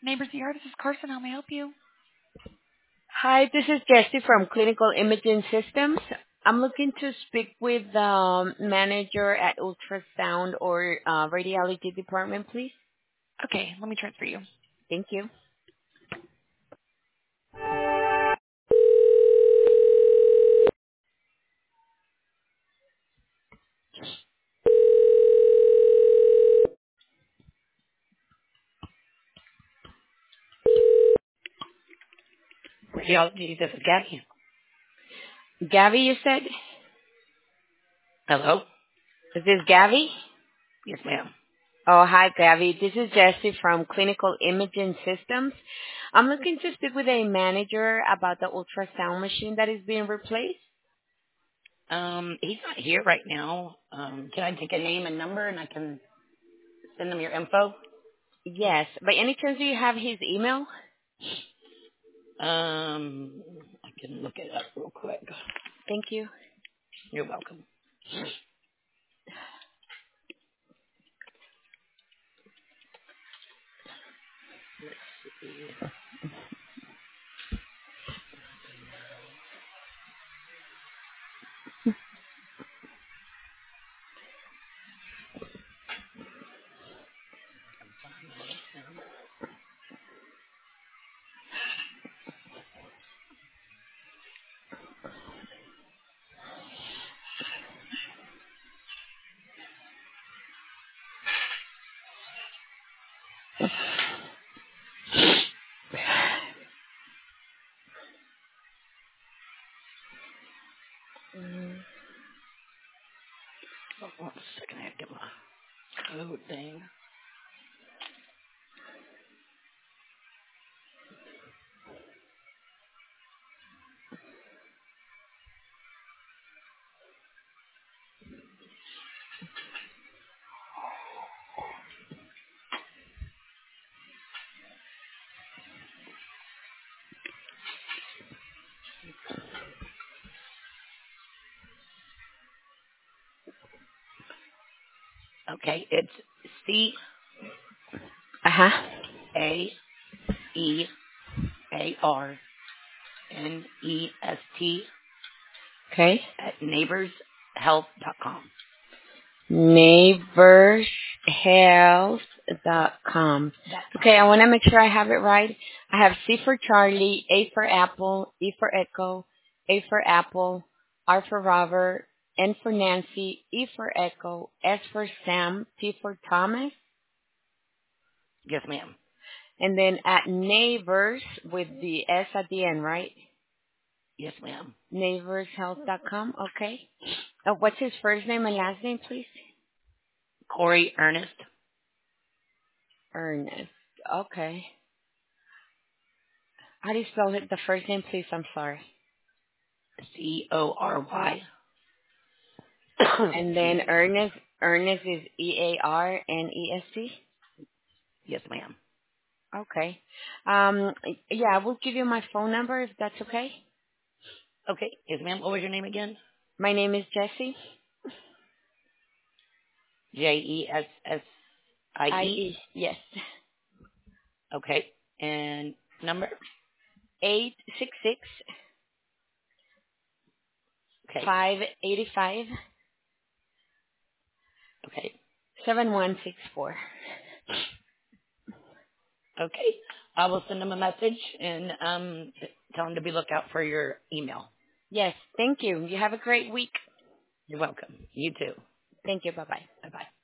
Neighbors ER, this is Carson. How may I help you? Hi, this is Jessie from Clinical Imaging Systems. I'm looking to speak with the manager at ultrasound or radiology department, please. Okay, let me transfer you. Thank you. Radiology, this is Gabby. Gabby, you said? Hello? Is this Gabby? Yes, ma'am. Oh, hi, Gabby. This is Jessie from Clinical Imaging Systems. I'm looking to speak with a manager about the ultrasound machine that is being replaced. He's not here right now. Can I take a name and number and I can send him your info? Yes. By any chance, do you have his email? I can look it up real quick. Thank you. You're welcome. Oh, 1 second, I have to get my code thing. Okay, it's Uh-huh. CAEARNEST Okay. at neighborshealth.com. neighborshealth.com. .com. Okay, I want to make sure I have it right. I have C for Charlie, A for Apple, E for Echo, A for Apple, R for Robert, N for Nancy, E for Echo, S for Sam, T for Thomas, Yes, ma'am. and then at neighbors with the S at the end, right? Yes, ma'am. Neighborshealth.com, okay. What's his first name and last name, please? Corey Ernest. Ernest. Okay. How do you spell it, the first name, please? I'm sorry. CORY. And Excuse then me. Ernest is EARNEST. Yes, ma'am. Okay. Yeah, I will give you my phone number if that's okay. Okay. Yes, ma'am. What was your name again? My name is Jessie. JESSIE. IE. Yes. Okay. And number? 866 Okay. 585 Okay. 7164. Okay. I will send them a message and tell them to be lookout for your email. Yes. Thank you. You have a great week. You're welcome. You too. Thank you. Bye-bye. Bye bye.